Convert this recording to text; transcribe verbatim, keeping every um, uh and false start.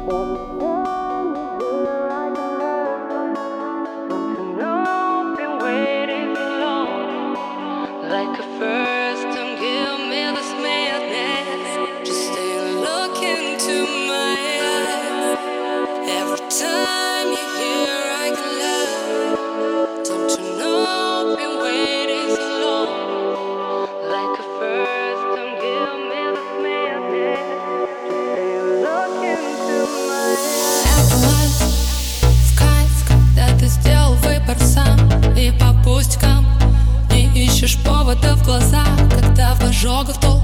Like a first, don't give me this madness. Just stay and look into my eyes. Every time you're here, I can love. Don't you know, been waiting so long. Like a first, don't give me this madness. Just stay and look into my eyes. Это лайф, в кайф, когда ты сделал выбор сам. И по пустякам не ищешь повода в глазах, когда в ожогах толк.